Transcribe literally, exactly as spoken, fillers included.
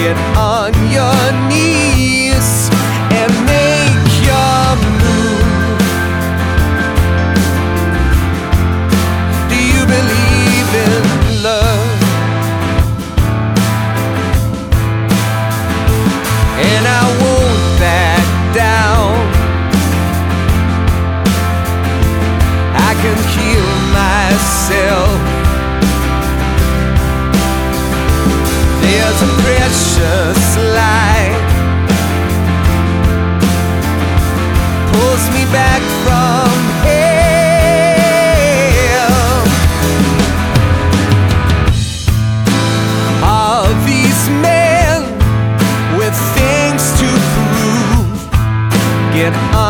get on your knees and make your move. Do you believe in love? And I won't back down. I can heal myself. There's a precious light pulls me back from hell. All these men with things to prove get on